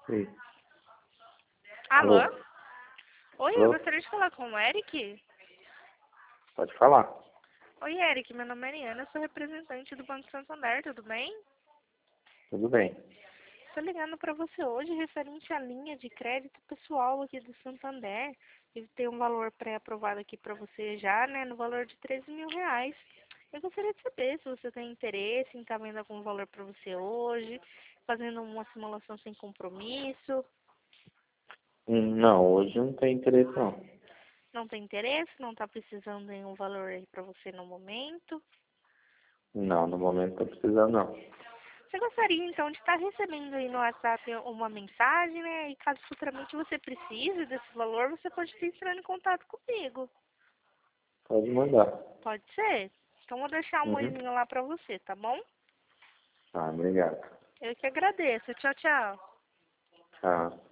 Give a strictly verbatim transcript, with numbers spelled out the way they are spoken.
Sim. Alô? Alô? Oi, eu Alô? gostaria de falar com o Eric. Pode falar. Oi, Eric, meu nome é Ariana, eu sou representante do Banco Santander, tudo bem? Tudo bem. Estou ligando para você hoje referente à linha de crédito pessoal aqui do Santander. Ele tem um valor pré-aprovado aqui para você já, né, no valor de treze mil reais. Eu gostaria de saber se você tem interesse em estar vendo algum valor para você hoje, fazendo uma simulação sem compromisso. Hum, Não, hoje não tem interesse não. Não tem interesse? Não está precisando de um valor aí para você no momento? Não, no momento não tô precisando não. Você gostaria então de estar recebendo aí no WhatsApp uma mensagem, né? E caso futuramente você precise desse valor, você pode estar entrando em contato comigo. Pode mandar. Pode ser? Então vou deixar um Uhum. oizinho lá pra você, tá bom? Ah, obrigado. Eu que agradeço. Tchau, tchau. Tchau.